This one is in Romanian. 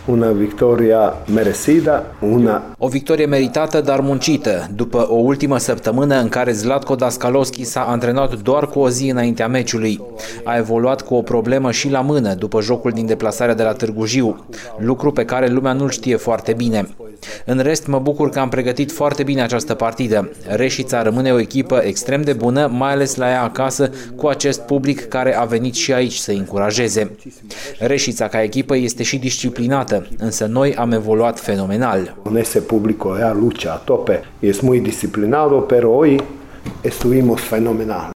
Una victoria merecida, O victorie meritată, dar muncită, după o ultimă săptămână în care Zlatko Daskalovski s-a antrenat doar cu o zi înaintea meciului. A evoluat cu o problemă și la mână după jocul din deplasarea de la Târgu Jiu, lucru pe care lumea nu-l știe foarte bine. În rest, mă bucur că am pregătit foarte bine această partidă. Reșița rămâne o echipă extrem de bună, mai ales la ea acasă, cu acest public care a venit și aici să-i încurajeze. Reșița ca echipă este și disciplinată, însă noi am evoluat fenomenal. Ese público ha lucha a tope y es muy disciplinado, pero hoy estuvimos fenomenal.